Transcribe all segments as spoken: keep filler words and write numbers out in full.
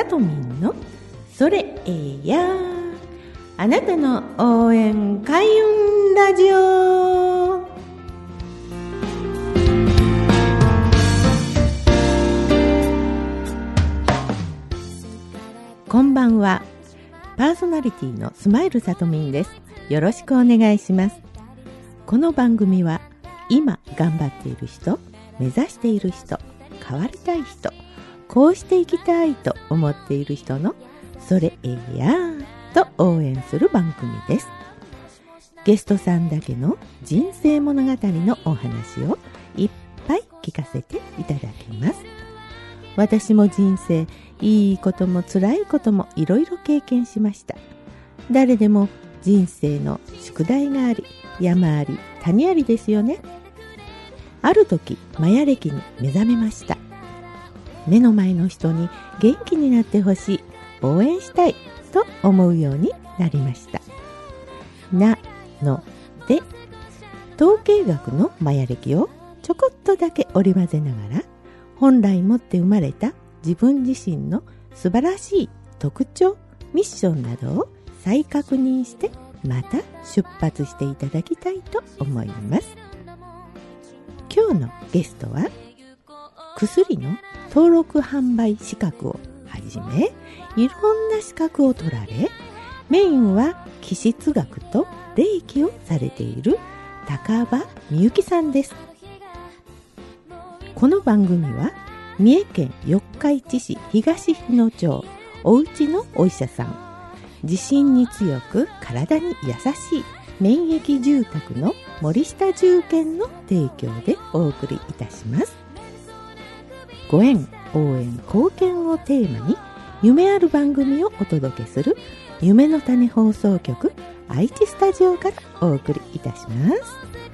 とみんのそれええやあなたの応援開運ラジオ。こんばんは。パーソナリティのスマイルさとみんです。よろしくお願いします。この番組は今頑張っている人、目指している人、変わりたい人、こうしていきたいと思っている人のそれええやと応援する番組です。ゲストさんだけの人生物語のお話をいっぱい聞かせていただきます。私も人生いいことも辛いこともいろいろ経験しました。誰でも人生の宿題があり、山あり谷ありですよね。ある時マヤ暦に目覚めました。目の前の人に元気になってほしい、応援したいと思うようになりました。なので統計学のマヤ暦をちょこっとだけ織り交ぜながら、本来持って生まれた自分自身の素晴らしい特徴、ミッションなどを再確認してまた出発していただきたいと思います。今日のゲストは薬の登録販売資格をはじめいろんな資格を取られ、メインは気質学と霊気をされている高場みゆきさんです。この番組は三重県四日市市東日野町おうちのお医者さん、地震に強く体に優しい免疫住宅の森下住建の提供でお送りいたします。ご縁、応援、貢献をテーマに夢ある番組をお届けする夢の種放送局愛知スタジオからお送りいたします。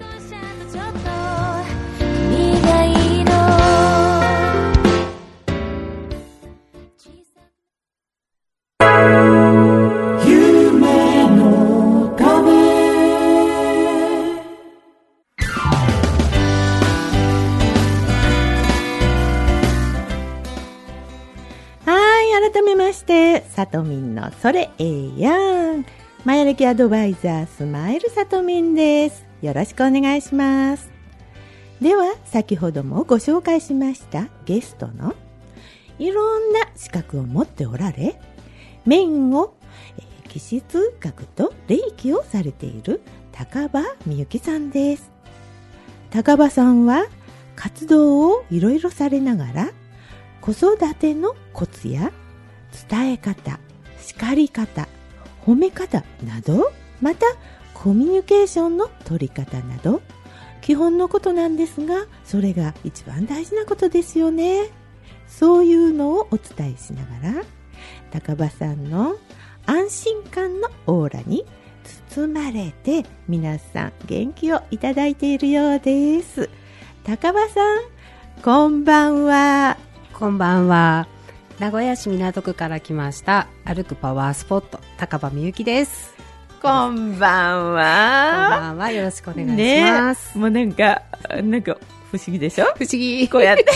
改めましてさとみんのそれええやん、マヤ暦アドバイザースマイルさとみんです。よろしくお願いします。では先ほどもご紹介しましたゲストのいろんな資格を持っておられ、メインを、えー、気質学と霊気をされている高場みゆきさんです。高場さんは活動をいろいろされながら、子育てのコツや伝え方、叱り方、褒め方など、またコミュニケーションの取り方など、基本のことなんですが、それが一番大事なことですよね。そういうのをお伝えしながら、高場さんの安心感のオーラに包まれて、皆さん元気をいただいているようです。高場さん、こんばんは。 こんばんは。名古屋市港区から来ました歩くパワースポット高場みゆきです。 こんばんは。 こんばんは。よろしくお願いします。 ね、もうなんかなんか不思議でしょ。 不思議。 こうやって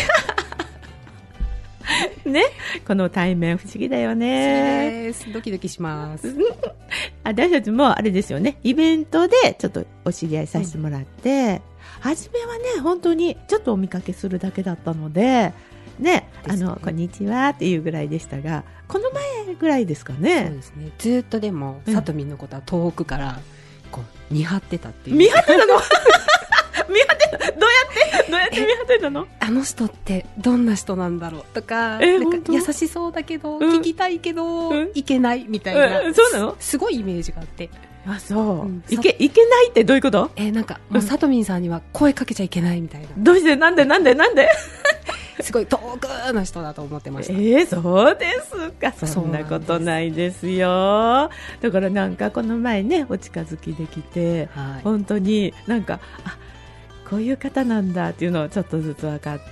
ね、この対面不思議だよね。 そうです。ドキドキします。 私たちもあれですよね、イベントでちょっとお知り合いさせてもらって、うん、初めはね本当にちょっとお見かけするだけだったのでね、あの、ね、こんにちはっていうぐらいでしたが、この前ぐらいですかね。 そうですね。ずっとでも、うん、さとみんのことは遠くからこう見張ってたっていう。 見張ってたの見張ってた。どうやってどうやって見張ってたの？ あの人ってどんな人なんだろうとか、 えなんか優しそうだけど、うん、聞きたいけど、うん、いけないみたいな、 うん、そうなの？ すごいイメージがあって。 あ、そう、うん、いけいけないってどういうこと？ えー、なんかもうさとみんさんには声かけちゃいけないみたいな。 どうして？なんでなんでなんですごい遠くの人だと思ってました。 えー、そうですか。そんなことないですよ。だからなんかこの前ねお近づきできて、はい、本当になんかあこういう方なんだっていうのをちょっとずつ分かって、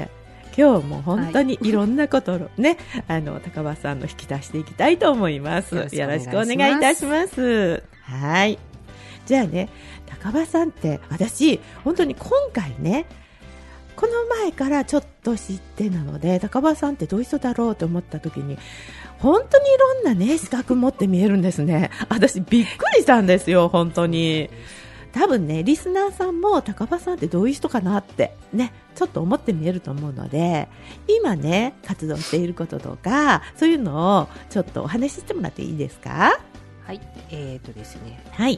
今日も本当にいろんなことをね、はい、あの高場さんの引き出していきたいと思います。よろしくお願いいたします。はい。じゃあね、高場さんって私本当に今回ねこの前からちょっと知ってなので、高場さんってどういう人だろうと思った時に本当にいろんなね資格持って見えるんですね。私びっくりしたんですよ本当に。多分ねリスナーさんも高場さんってどういう人かなってねちょっと思って見えると思うので、今ね活動していることとかそういうのをちょっとお話ししてもらっていいですか？ はい、えーとですねはい。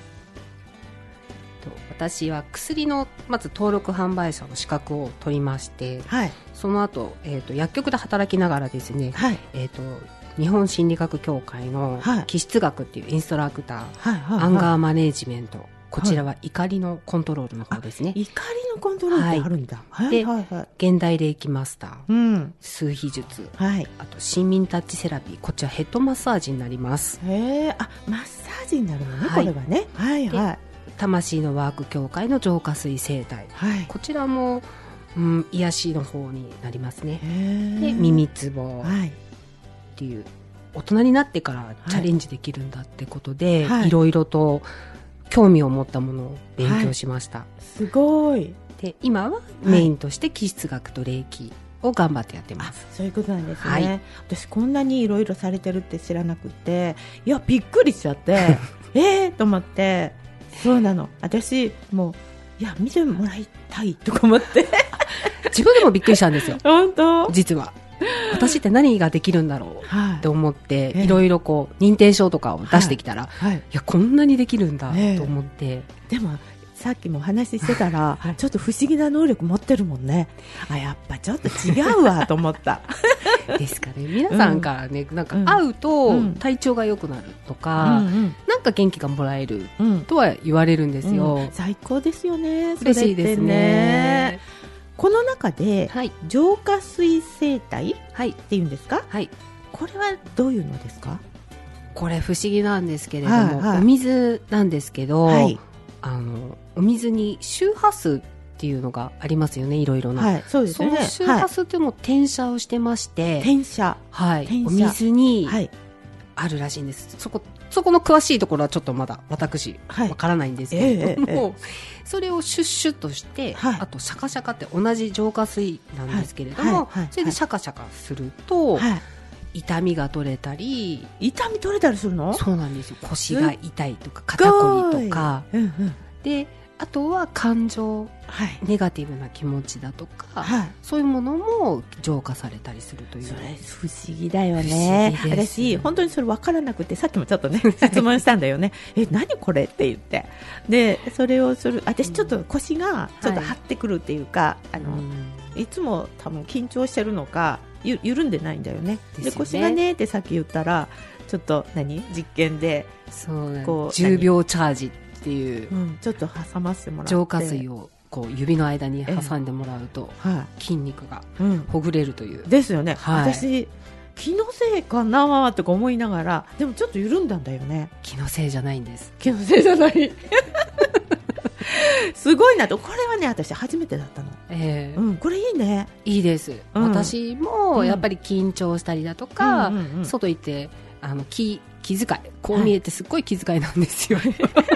私は薬のまず登録販売者の資格を取りまして、 はい。 その後、えーと薬局で働きながらですね、 はい。 えーと日本心理学協会のはい気質学っていうインストラクター、 はい。はい。 アンガーマネージメント、こちらは怒りのコントロールの方ですね。 怒りのコントロールってあるんだ。はい。 ではい。はい。 現代霊気マスター、 うん。 数秘術、 はい。 あと新民タッチセラピー、こっちはヘッドマッサージになります。 へえ、あ、マッサージになるのね、 はいこれはね。はいはい。 魂のワーク協会の浄化水生態、 はい。 こちらも、うん、癒しの方になりますね。 へえ。 で耳つぼっはい。 ていう、大人になってからチャレンジできるんだってことで、 はいいろいろと興味を持ったものを勉強しました、 すごい。 で今はメインとして気質学と霊気を頑張ってやってまあ、 す。 そういうことなんですね。 はい私こんなにいろいろされてるって知らなくて、いやびっくりしちゃってえーと思って、そうなの。私もういや見てもらいたいとか思って自分でもびっくりしたんですよ本当。 実は私って何ができるんだろうはいと思って、 ええいろいろこう認定証とかを出してきたら、い、 はい。 やこんなにできるんだええと思って、 でもさっきもお話ししてたら、 はいちょっと不思議な能力持ってるもんね。あ、やっぱちょっと違うわと思ったですかね。皆さんからね、なんかうん会うとうん体調が良くなるとうか、 んなんか元気がもらえるうんうんとは言われるんですよ。 うん最高ですよね。それって嬉しいですね。 この中ではい浄化水生態っはいていうんですか？ はい。 これはどういうのですか？ これ不思議なんですけれども、 はいはいお水なんですけど、 はいあのお水に周波数っていうのがありますよね、いろいろな。 はい、そうですそよね。 の周波数っていうのを転写をしてまして、 はい、転写。 はい、 転写お水にはい。 あるらしいんです。そこそこの詳しいところはちょっとまだ私はいわからないんですけれども、 ええええそれをシュッシュッとして、 はいあとシャカシャカって同じ浄化水なんですけれども、 はいはいはいそれでシャカシャカすると、 はい。 痛みが取れたり、 痛み取れたりするの？ そうなんですよ、腰が痛いとか肩こりとかすごい。うんうん。 で、あとは感情、 はい。 ネガティブな気持ちだとか、 はい。 そういうものも浄化されたりするという。 それ不思議だよ不ね。 思議です私本当にそれ分からなくて、さっきもちょっとね質問したんだよね。え、何これって言って、でそれをする。私ちょっと腰がちょっと張ってくるっていうか、あの、 うんいつも多分緊張してるのかゆ緩んでないんだよね。 ですよねで腰がねってさっき言ったらちょっと何実験で、 そうなんこうじゅうびょうチャージっていううん、ちょっと挟ませてもらって浄化水をこう指の間に挟んでもらうとは筋肉がい、うん、 ほぐれるという。 ですよね、 はい私気のせいかなとか思いながら、でもちょっと緩んだんだよね。 気のせいじゃないんです。 気のせいじゃないすごいなと。これはね私初めてだったの。 ええうん、これいいね。 いいです、 うん私もやっぱり緊張したりだとか、 うんうんうん外行ってあの気気遣いこう見えてすっごい気遣いなんですよ、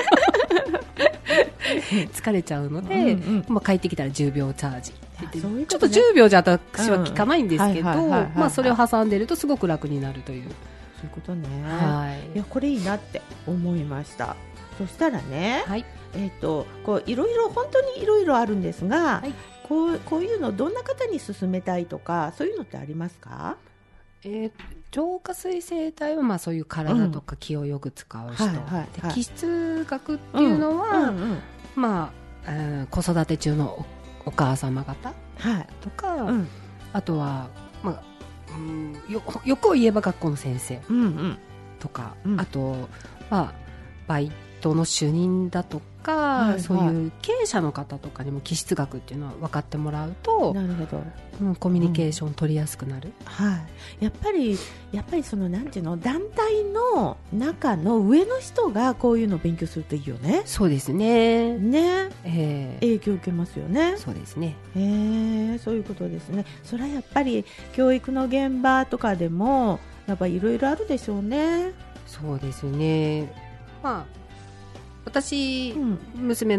疲れちゃうので、 うんうんまあ、帰ってきたらじゅうびょうチャージあそういうちょっことねじゅうびょうじゃ私は効かないんですけど、 うんはいはいはいはいまあそれを挟んでるとすごく楽になるという、 そういうことね。 はいいやこれいいなって思いました。そしたらね、 はいえっ、とこういろいろ本当にいろいろあるんですが、 はいこうこういうのどんな方に勧めたいとかそういうのってありますか？ えー浄化水生態はまあそういう体とか気をよく使う人、 はいはいはいで気質学っていうのは、 うんうんうんまあ、えー子育て中のお、お母様方はい、 とか、 うんあとは、まあ、うんよ欲を言えば学校の先生うんうんとか、 うんあと、まあ、バイトの主任だとか、 はいはいそういう経営者の方とかにも気質学っていうのは分かってもらうと、 なるほど。 うんコミュニケーション取りやすくなる、 はい、やっぱりやっぱりそのなんていうの団体の中の上の人がこういうのを勉強するといいよね。 そうですね、 ね、 えー影響を受けますよね。 そうですね、 へー、そういうことですね。それはやっぱり教育の現場とかでもやっぱりいろいろあるでしょうね。 そうですね、まあ、私、 うん娘の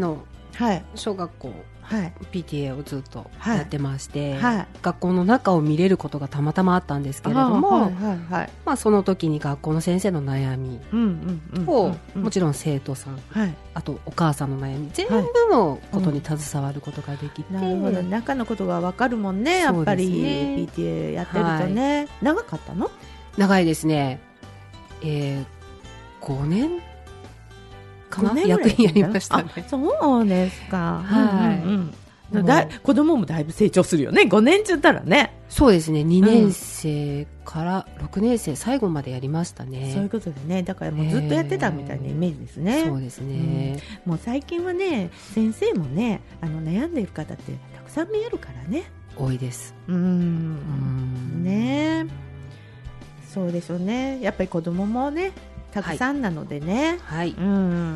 はい、 小学校、 はい、 ピーティーエー をずっとやってまして、 はいはい、 学校の中を見れることがたまたまあったんですけれども、 はいはいはい、 まあ、その時に学校の先生の悩みをもちろん生徒さん、はい、あとお母さんの悩み全部のことに携わることができて、 はいうん、なるほど、中のことが分かるもんね、やっぱり ピーティーエー やってるとね、はい、長かったの？ 長いですね、えー、ごねんかな、役員やりましたね。 そうですか、 はい、 うんうんうん、だ子供もだいぶ成長するよね、ごねんって言ったらね。 そうですね、にねん生からろくねん生最後までやりましたね。 そういうことでね、だからもうずっとやってたみたいなイメージですね。 そうですね、 うん、もう最近はね、先生もね、あの悩んでいる方ってたくさん見えるからね。 多いです。 うーん、うんね、そうでしょうね、やっぱり子供もねたくさんなのでね、 はい、 うん、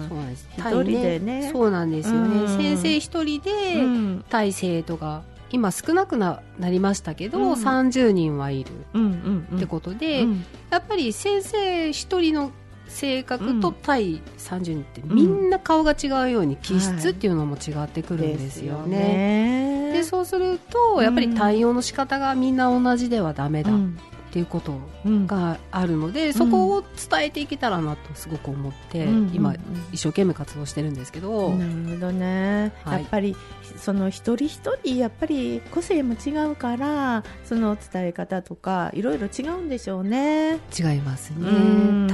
そうなんです。 一人でね、 そうなんですよね、うん、先生一人で対生徒が今少なく な, なりましたけど、うん、さんじゅうにんはいるってことで、うんうんうん、やっぱり先生一人の性格と対さんじゅうにんってみんな顔が違うように気質っていうのも違ってくるんですよね、はい、で, でそうするとやっぱり対応の仕方がみんな同じではダメだ、うんっていうことがあるので、うん、そこを伝えていけたらなとすごく思って、うん、今一生懸命活動してるんですけど、 なるほどね、はい、やっぱりその一人一人やっぱり個性も違うからその伝え方とかいろいろ違うんでしょうね。 違いますね、うん、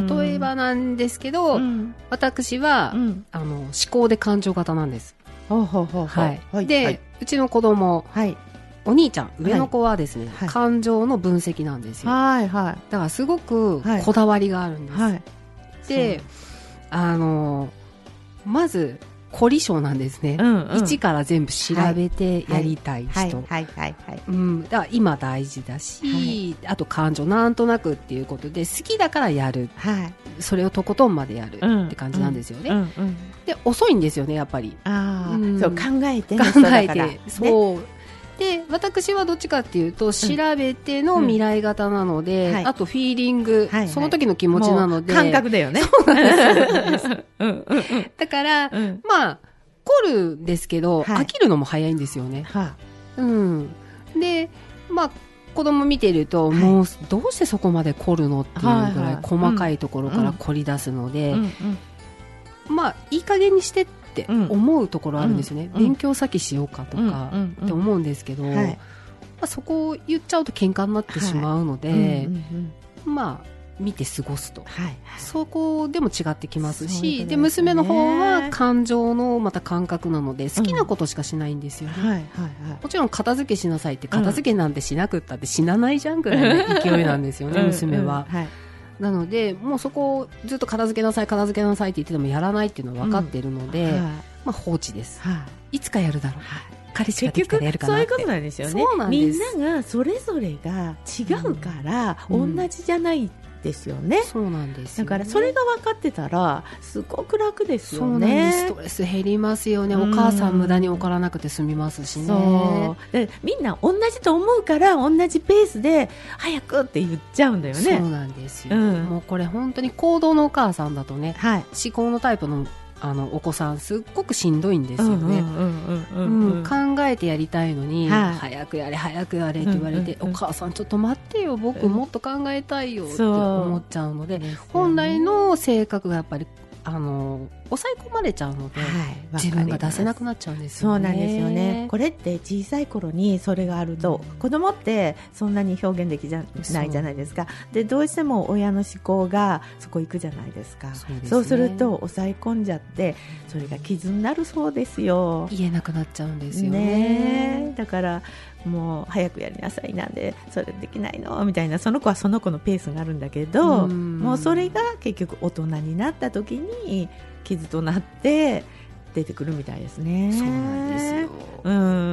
例えばなんですけど、うん、私は、うん、あの思考で感情型なんです。 ほうほうほうほう、 はいはい、で、はい、うちの子供、はいお兄ちゃん上の子はですね、はい、感情の分析なんですよ、はいはい、だからすごくこだわりがあるんです、はい、であのまず凝り性なんですね、うんうん、一から全部調べてやりたい人、だから今大事だし、はい、あと感情なんとなくっていうことで好きだからやる、はい、それをとことんまでやるって感じなんですよね、うんうんうん、で遅いんですよねやっぱり。 あ、うん、そう考えて考えてそう、ね、で私はどっちかっていうと調べての未来型なので、うんはい、あとフィーリング、はいはい、その時の気持ちなので感覚だよね。 そうなんですだから、うん、まあ凝るんですけど、はい、飽きるのも早いんですよね、はあ、うん、でまあ子供見てると、はい、もうどうしてそこまで凝るのっていうぐらい細かいところから凝り出すので、うんうんうん、まあいい加減にしてって思うところあるんですよね、うん、勉強先しようかとかって思うんですけど、うんうんうんはい、まあ、そこを言っちゃうと喧嘩になってしまうので、はいうんうんうん、まあ見て過ごすと、はいはい、そこでも違ってきますし、 で, で娘の方は感情のまた感覚なので好きなことしかしないんですよね、うんはいはいはい、もちろん片付けしなさいって片付けなんてしなくったって死なないじゃんぐらいの勢いなんですよね、うん、娘は、うんはい、なのでもうそこをずっと片付けなさい片付けなさいって言っててもやらないっていうのは分かっているので、うんはいまあ、放置です、はい、いつかやるだろう、はい、彼氏ができたらやるかなって。 結局そういうことなんですよね。みんながそれぞれが違うから、うん、同じじゃないですよね。 そうなんですよね。 だからそれが分かってたらすごく楽ですよね。 そうなんです。ストレス減りますよね、うん、お母さん無駄に怒らなくて済みますしね。 そうでみんな同じと思うから同じペースで早くって言っちゃうんだよね。 そうなんですよ、うん、もうこれ本当に行動のお母さんだとね、はい、思考のタイプのあのお子さんすっごくしんどいんですよね。考えてやりたいのに、はい、早くやれ早くやれって言われて、うんうんうん、お母さんちょっと待ってよ僕もっと考えたいよって思っちゃうので、うん、本来の性格がやっぱりあの抑え込まれちゃうので、はい、自分が出せなくなっちゃうんですよね。 そうなんですよね。これって小さい頃にそれがあると、うん、子供ってそんなに表現できじゃないじゃないですか。でどうしても親の思考がそこ行くじゃないですか。 そうですね。そうすると抑え込んじゃってそれが傷になるそうですよ。 言えなくなっちゃうんですよ ね, ねだからもう早くやりなさいなんでそれできないのみたいな、その子はその子のペースがあるんだけど、うんもうそれが結局大人になった時に傷となって出てくるみたいですね。 そうなんですよ、 うん、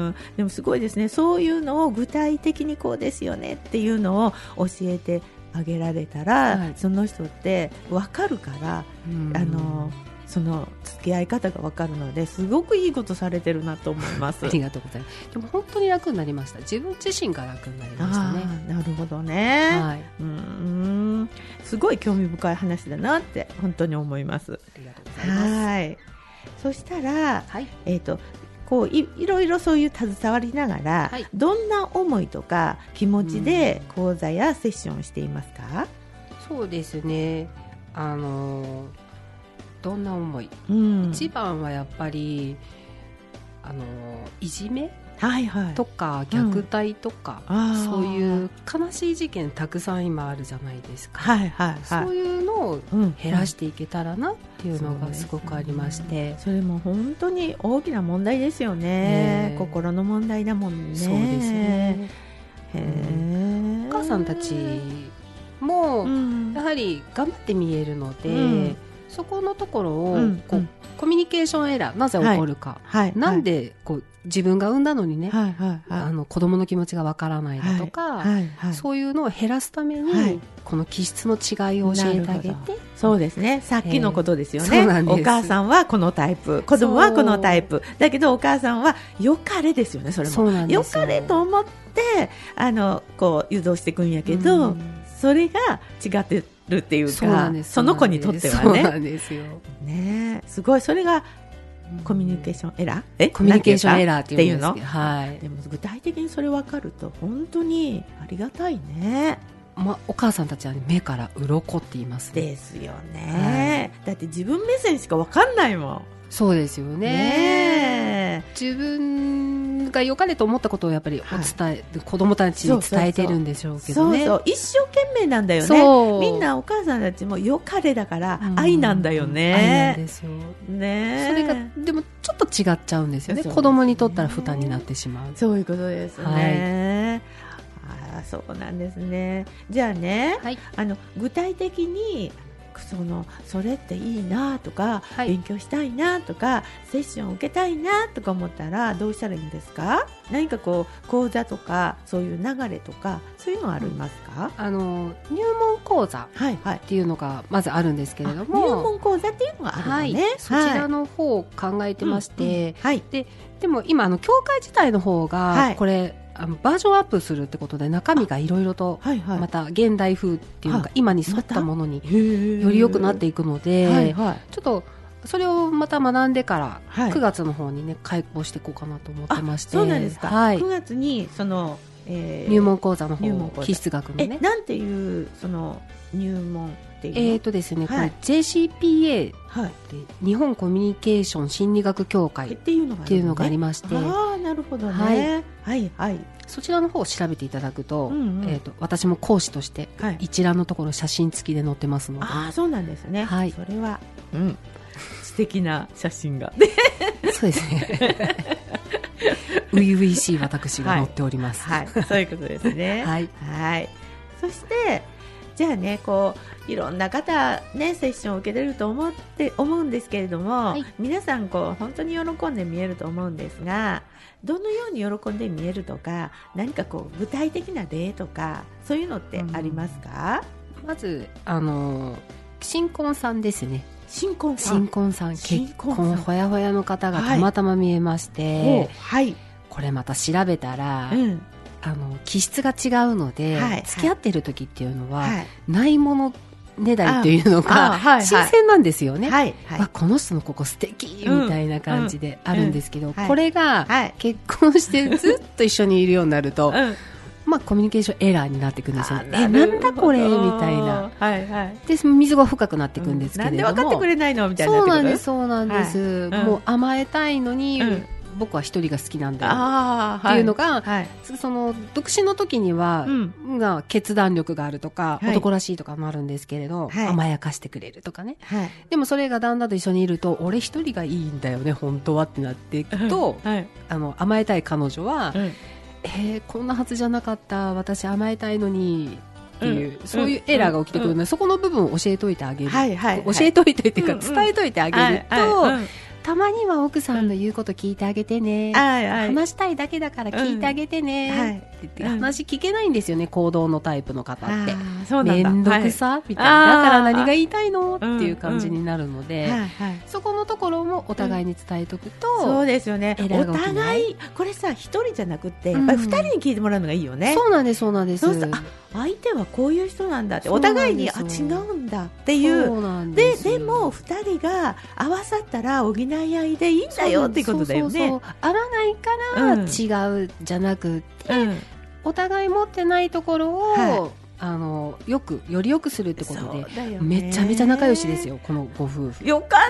でもすごいですね。そういうのを具体的にこうですよねっていうのを教えてあげられたら、はい、その人って分かるから、うん、あのその付き合い方が分かるのですごくいいことされてるなと思いますありがとうございます。でも本当に楽になりました。自分自身が楽になりましたね。 あ、なるほどね、はい、うーんすごい興味深い話だなって本当に思います。 ありがとうございます。 はいそしたら、 はい、 えーとこう い, いろいろそういう携わりながら、はい、どんな思いとか気持ちで講座やセッションをしていますか？ そうですね、あのどんな思い、 うん、 一番はやっぱりあのいじめはいはい、 とか虐待とか、うん、そういう悲しい事件たくさん今あるじゃないですか、 はいはいはい、 そういうのを減らしていけたらなっていうのがすごくありまして、うんうん、 それも本当に大きな問題ですよね、心の問題だもんね。 そうですね、へー、お母さんたちもやはり頑張って見えるので、うん、そこのところをこう、うん、コミュニケーションエラー、なぜ起こるか、はいはい、なんでこう自分が産んだのにね、はいはいはい、あの子供の気持ちがわからないだとか、はいはいはい、そういうのを減らすために、はい、この気質の違いを教えてあげて、 そうですね、さっきのことですよね、えー、お母さんはこのタイプ、子供はこのタイプだけどお母さんはよかれですよね。それもそうなんですよ、 よかれと思ってあのこう誘導していくんやけど、うん、それが違ってるっていうか、 そ, うその子にとってはね、 そうなんですよ、 ね、すごい、それがコミュニケーションエラー、 えコミュニケーションエラーっていうの、はい、 でも具体的にそれ分かると本当にありがたいね。 ま、お母さんたちは、ね、目から鱗って言いますね。 ですよね、はい、だって自分目線しか分かんないもん。 そうですよ ね, ね自分が良かれと思ったことをやっぱりお伝え、はい、子供たちに伝えてるんでしょうけどね。 そうそうそう、一生懸命なんだよね。みんなお母さんたちも良かれだから愛なんだよね、うん、愛なんですよ、ね、それがでもちょっと違っちゃうんですよ ね, ですね。子供にとったら負担になってしまう。 そういうことですね、はい、あ、そうなんですね。じゃあね、はい、あの具体的にそのそれっていいなとか、はい、勉強したいなとかセッションを受けたいなとか思ったらどうしたらいいんですか？何かこう講座とかそういう流れとかそういうのはありますか？ うん、あの入門講座っていうのがまずあるんですけれども、 はいはい、入門講座っていうのがあるのね、 はい、そちらの方を考えてまして、はいうんうんはい、で, でも今あの教会自体の方が、はい、これあのバージョンアップするってことで中身がいろいろとまた現代風っていうのが今に沿ったものにより良くなっていくので、はいはい、ちょっとそれをまた学んでからくがつの方にね開講していこうかなと思ってまして。 そうなんですか、はい、くがつにその、 えー、入門講座の方、気質学のね、 えなんていうその入門っていうの、 えーとですね、はい、これ ジェーシーピーエー って日本コミュニケーション心理学協会っていうのがありまして、 ああなるほどね、はい、はいはいそちらの方を調べていただくと、うんうんえー、と私も講師として一覧のところ写真付きで載ってますので、 はい、あそうなんですね、はい、それは、うん、素敵な写真がそうですね初々しい私が載っております、 はいはい、そういうことですねはい、はい、そしてじゃあねこういろんな方、ね、セッションを受けれると思って思うんですけれども、はい、皆さんこう本当に喜んで見えると思うんですが、どのように喜んで見えるとか何かこう具体的な例とかそういうのってありますか？ うん、まずあの新婚さんですね。 新婚さん新婚さん結婚ほやほやの方がたまたま見えまして、はいはい、これまた調べたら、うんあの気質が違うので、はい、付き合ってる時っていうのは、はい、ないものねだりっていうのが新鮮なんですよね、はいはい、あこの人のここ素敵みたいな感じであるんですけど、うんうん、これが結婚してずっと一緒にいるようになると、うんまあ、コミュニケーションエラーになっていくんですよね。えなんだこれみたいな、はいはい、で溝が深くなっていくんですけれども、うん、 なんで分かってくれないのみたいなそうなんですそうなんです、はい、もう甘えたいのに、うん僕は一人が好きなんだよっていうのが、はいはい、その独身の時には、うん、が決断力があるとか、はい、男らしいとかもあるんですけれど、はい、甘やかしてくれるとかね、はい、でもそれが旦那と一緒にいると俺一人がいいんだよね本当はってなっていくと、はい、あの甘えたい彼女は、はい、えー、こんなはずじゃなかった私甘えたいのにっていう、うん、そういうエラーが起きてくるので、うん、そこの部分を教えといてあげる、はいはいはい、教えといてっていうか、うんうん、伝えといてあげると、はいはいうんたまには奥さんの言うこと聞いてあげてね、うん、話したいだけだから聞いてあげてね、うんはい、って言って話聞けないんですよね、行動のタイプの方ってめんどくさ、はい、みたいなだから何が言いたいのっていう感じになるので、うんうんはいはい、そこのところもお互いに伝えとくと、 うん、そうですよねお互いこれさ一人じゃなくてやっぱり二人に聞いてもらうのがいいよね、 うん、そうなんですそうなんです。 そうあ相手はこういう人なんだってお互いにあ違うんだっていうででも二人が合わさったら補えい合いでいいんだよっていうことだよね。そうそうそう、 合わないから違うじゃなくて、うん、お互い持ってないところを、はい、あのよくよりよくするってことで、めちゃめちゃ仲良しですよ、このご夫婦。 よかった、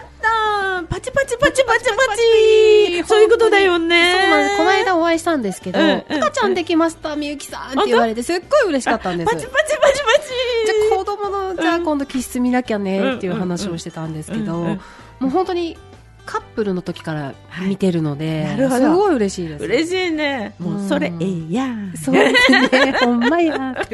パチパチパチパチパチ、そういうことだよね。 そうなんです。この間お会いしたんですけど、うん、赤ちゃんできましたみゆきさんって言われてすっごい嬉しかったんです。 パチパチパチパチ、 じゃあ子供の、じゃあ今度気質見なきゃねっていう話をしてたんですけど、もう本当にカップルの時から見てるので、はい、なるほど、すごい嬉しいです。 嬉しいね。もうそれええやん。 そうですね。ほんまや。ほんまや。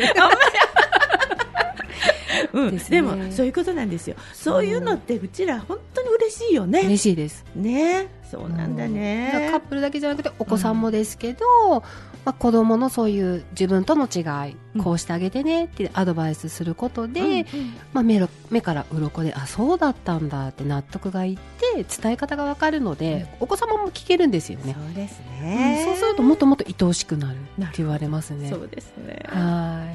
うん、で, でもそういうことなんですよ。そういうのってうちら本当に嬉しいよね。 嬉しいですね。そうなんだね、 うん、カップルだけじゃなくてお子さんもですけど、うん、まあ、子供のそういう自分との違い、うん、こうしてあげてねってアドバイスすることで、うんうん、まあ、目, 目から鱗で、あ、そうだったんだって納得がいって伝え方が分かるので、うん、お子様も聞けるんですよね。 そうですね、 うん、そうするともっともっと愛おしくなるって言われますね。 そうですね。 はい、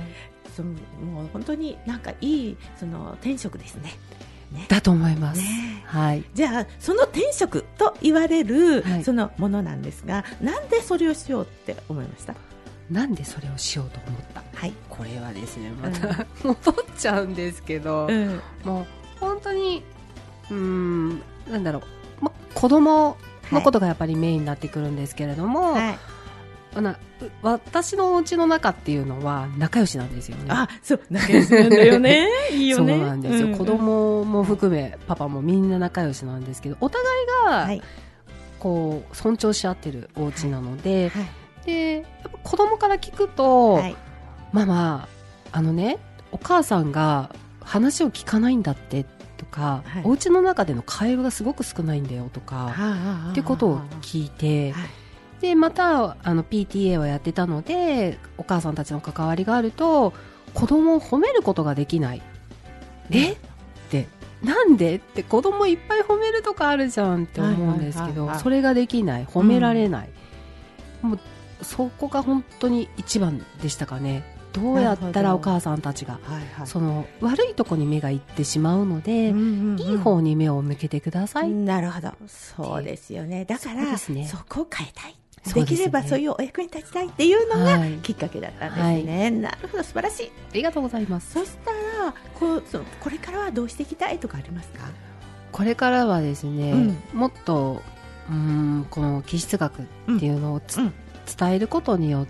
そのもう本当になんかいいその転職ですね。ね、 だと思います、ね、はい、 じゃあその転職と言われる、はい、そのものなんですが、なんでそれをしようって思いました？ なんでそれをしようと思った、 はい、 これはですね、また、うん、戻っちゃうんですけど、うん、もう本当にうーんなんだろう、ま、子供のことがやっぱりメインになってくるんですけれども、はい、な私のお家の中っていうのは仲良しなんですよね。 あ、そう仲良しなんだよね。いいよね。 そうなんですよ、うんうん、子供も含めパパもみんな仲良しなんですけど、お互いが、はい、こう尊重し合ってるお家なので、はいはい、でやっぱ子供から聞くと、はい、ママあのね、お母さんが話を聞かないんだってとか、はい、お家の中での会話がすごく少ないんだよとか、はい、っていうことを聞いて、はい、でまたあの ピーティーエー はやってたので、お母さんたちの関わりがあると子供を褒めることができない、うん、えってなんでって子供いっぱい褒めるとかあるじゃんって思うんですけど、それができない、褒められない、うん、もうそこが本当に一番でしたかね。どうやったらお母さんたちが、はいはい、その悪いとこに目がいってしまうので、うんうんうん、いい方に目を向けてください。 なるほど、そうですよね。だから そ,、ね、そこを変えたい、できればそういうお役に立ちたいっていうのがきっかけだったんですね、はい、なるほど、素晴らしい、 ありがとうございます。 そしたらこうそこれからはどうしていきたいとかありますか？ これからはですね、うん、もっとうーんこの気質学っていうのを、うんうん、伝えることによって、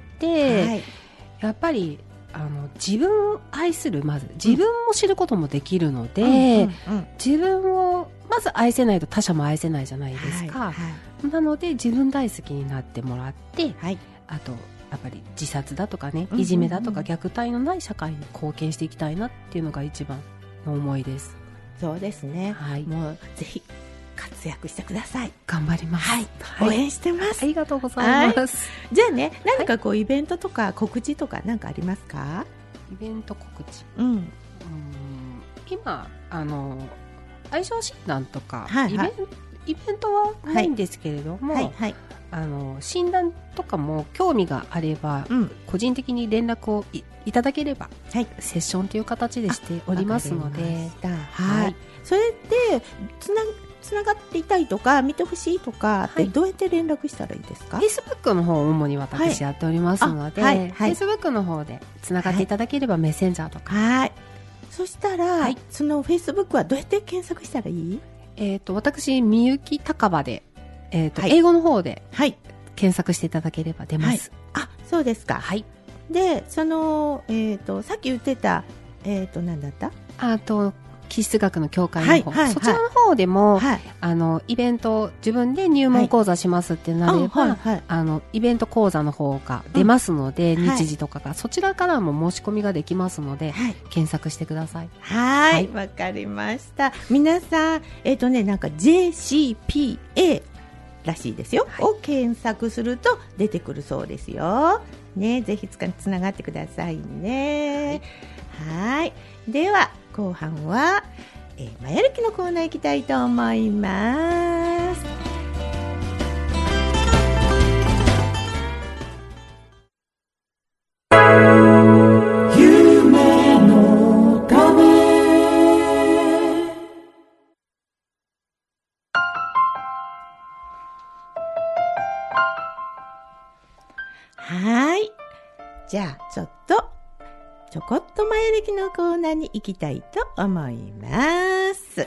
はい、やっぱりあの自分を愛する、まず自分も知ることもできるので、うんうんうんうん、自分をまず愛せないと他者も愛せないじゃないですか、はいはい、なので自分大好きになってもらって、はい、あとやっぱり自殺だとかね、いじめだとか虐待のない社会に貢献していきたいなっていうのが一番の思いです。 そうですね、はい、もうぜひ活躍してください。 頑張ります、 はいはい、応援してます。 ありがとうございます。 じゃあね、何かこうイベントとか告知とか何かありますか？ イベント告知、 うん、うーん今あの相性診断とか、はいはい、イベン、イベントはないんですけれども、はいはいはい、あの診断とかも興味があれば、うん、個人的に連絡を い, いただければ、はい、セッションという形でしておりますので、 はいはい、それでつなつながっていたいとか見てほしいとかってどうやって連絡したらいいですか？ Facebook の方を主に私やっておりますので、はいはい、Facebook の方でつながっていただければ、はい、メッセンジャーとか、 はい、そしたら、はい、その Facebook はどうやって検索したらいい？ えーと、私みゆき高場で、えーとはい、英語の方で、はい、検索していただければ出ます、 はい、あ、そうですか、はい、でその、えーと、さっき言ってた、えーと、何だった？ あと気質学の協会の方、はいはいはい、そちらの方でも、はい、あのイベント自分で入門講座しますってなれば、はいはいはい、あのイベント講座の方が出ますので、うん、日時とかが、はい、そちらからも申し込みができますので、はい、検索してください。 はい、わ、はい、かりました。皆さん、えっ、ー、とね、なんか ジェイシーピーエー らしいですよ、はい、を検索すると出てくるそうですよ。ね、ぜひつかつながってくださいね。はい、はい、では後半は、えー、マヤルキのコーナー行きたいと思います。夢のため。 はい。じゃあ、ちょっと、ちょこっと前歴のコーナーに行きたいと思います。はい。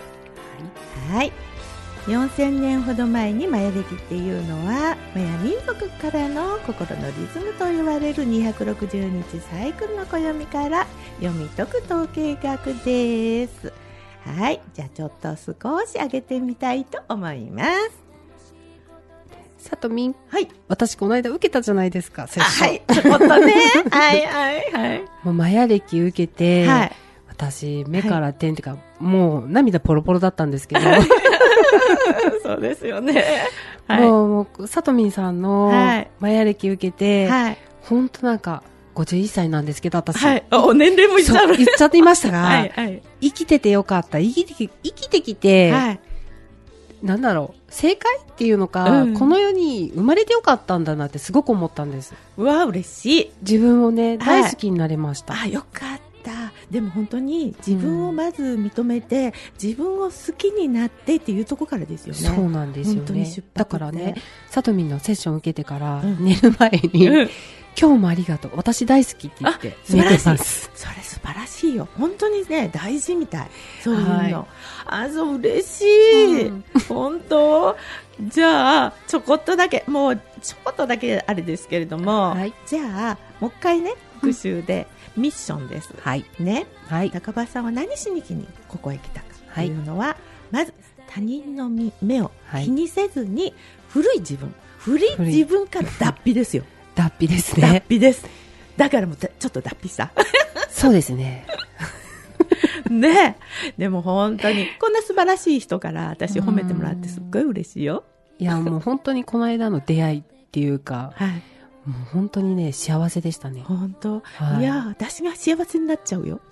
はい。よんせんねんほど前にマヤ暦っていうのは、マヤ民族からの心のリズムと言われるにひゃくろくじゅうにちサイクルの暦から読み解く統計学です。はい。じゃあちょっと少し上げてみたいと思います。 さとみん。 はい。 私この間受けたじゃないですか、セッション。 はい。ちょっとね。はいはいはい。 もうマヤ暦受けて、はい、私目から点っていうか、はい、もう涙ポロポロだったんですけど。 そうですよね。 はい、もう、もうさとみんさんのマヤ暦受けて、はい、ほんとなんか、ごじゅういっさいなんですけど、私。 はい。お、年齢も言っちゃう。 言っちゃっていましたが、はいはい、生きててよかった。生きてき、生きてきて、はい、なんだろう、正解っていうのか、うん、この世に生まれてよかったんだなってすごく思ったんです。 うわ、嬉しい。 自分をね、大好きになれました。 はい、あ、よかった。でも本当に自分をまず認めて、うん、自分を好きになってっていうところからですよね。 そうなんですよね。だからね、さとみんのセッションを受けてから寝る前に、うん、今日もありがとう、私大好きって言って寝てます。 それ素晴らしいよ。本当にね、大事みたい。そういうの。はい、あ、そう嬉しい。うん、本当。じゃあちょこっとだけ、もうちょこっとだけあれですけれども、はい、じゃあもう一回ね、復習で。うん、ミッションです。はい。ね。はい。高橋さんは何しに来にここへ来たかというのは、はい、まず他人の目を気にせずに、はい、古い自分、古い自分から脱皮ですよ。 脱皮ですね。 脱皮です。だからもうちょっと脱皮した。 そうですね。 ね。でも本当にこんな素晴らしい人から私褒めてもらってすっごい嬉しいよ。 いやもう本当にこの間の出会いっていうか。はい。もう本当にね、幸せでしたね。 本当、はい、いや、私が幸せになっちゃうよ。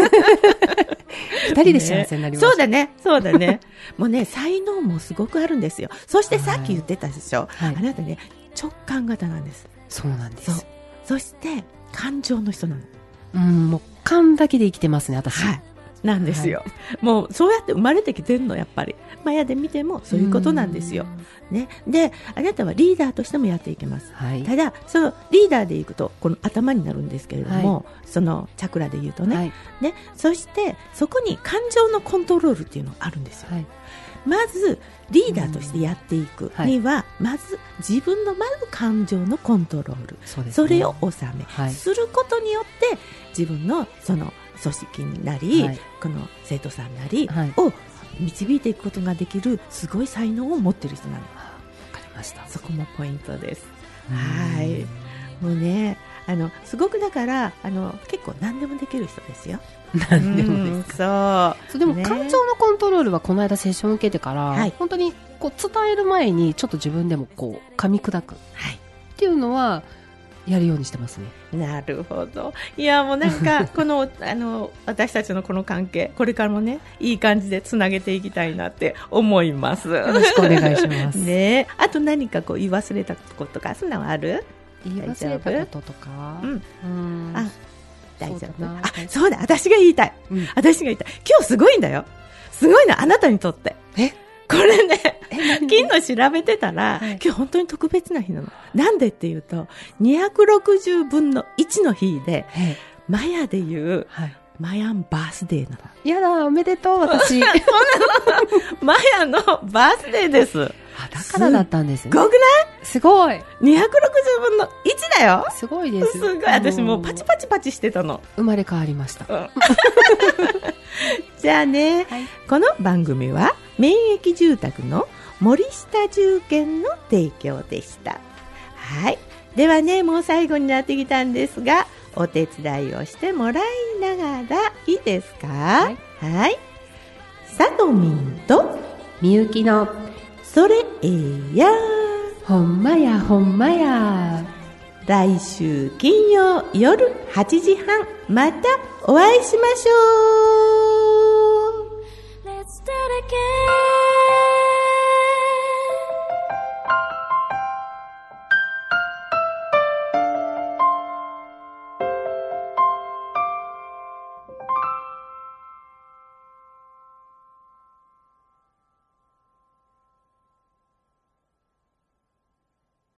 二人で幸せになります、 ね。そうだね、そうだね。もうね、才能もすごくあるんですよ。そしてさっき言ってたでしょ。はい、あなたね、直感型なんです。 そうなんです。 そう。そして、感情の人なの。 うん、もう感だけで生きてますね、私。 はい。なんですよ、はい、もうそうやって生まれてきてるの、やっぱりマヤで見てもそういうことなんですよ、ね、であなたはリーダーとしてもやっていけます、はい、ただそのリーダーでいくとこの頭になるんですけれども、はい、そのチャクラでいうとね、はい、ね、そしてそこに感情のコントロールっていうのがあるんですよ、はい、まずリーダーとしてやっていくには、はい、まず自分のまず感情のコントロール、 そ, うですね、それを収め、はい、することによって自分のその組織になり、はい、この生徒さんなりを導いていくことができるすごい才能を持っている人なの。わかりました。 そこもポイントです。はい。もうね、あのすごくだからあの結構何でもできる人ですよ。 何でもですか。そう。でも、ね、感情のコントロールはこの間セッションを受けてから、はい、本当にこう伝える前にちょっと自分でもこう噛み砕く、はい、っていうのはやるようにしてますね。 なるほど。いやもうなんかこのあの私たちのこの関係これからもねいい感じでつなげていきたいなって思います。よろしくお願いします。 ね。あと何かこう言い忘れたこととかそんなのある？ 言い忘れたこととか。うん。 うんあ大丈夫。あそうだ私が言いたい、うん。私が言いたい。今日すごいんだよ。すごいのあなたにとって。え？これね、昨日調べてたら、はい、今日本当に特別な日なの。なんでっていうと、にひゃくろくじゅうぶんのいちの日で、マヤでいう、はい、マヤンバースデーなの。 やだ、おめでとう、私。 マヤのバースデーです。 あ、だからだったんですね。 すごくない？ すごい。 にひゃくろくじゅうぶんのいちだよ。 すごいです。 すごい。私もうパチパチパチしてたの。 生まれ変わりました。うん、 じゃあね、はい、この番組は免疫住宅の森下住建の提供でした。はい。ではね、もう最後になってきたんですが、お手伝いをしてもらいながらいいですか？はい。はい。さとみんとみゆきのそれええやほんまやほんまや。 来週金曜夜はちじはんまたお会いしましょう。Let's do it again.